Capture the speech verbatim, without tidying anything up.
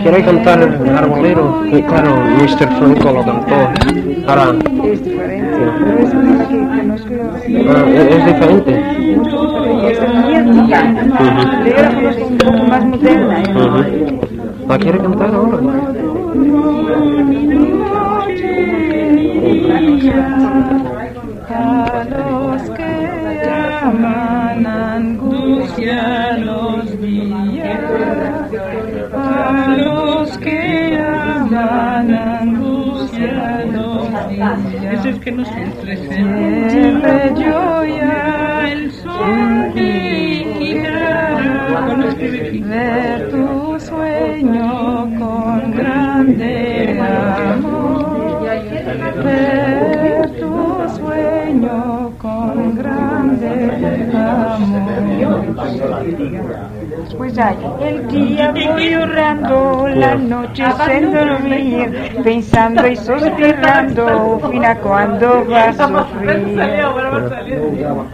quiere cantar el arbolero, y claro, mister Franco lo cantó. Ahora, Es diferente, pero es una que conozco. ah, es, es diferente. Mucho diferente. Esta es muy antigua. Ujú. De ella conozco un poco más moderna. ¿eh? Ujú. ¿La quiere cantar ahora? A los que aman angustia los días, a los que aman angustia los días. Eso es que nos entretiene. Siempre yo ya el sol te quitará ver tu sueño con grande amor, ver tu sueño con grande amor. Pues hay el día voy llorando, la noche sin dormir, pensando y suspirando, fina cuando va a sufrir.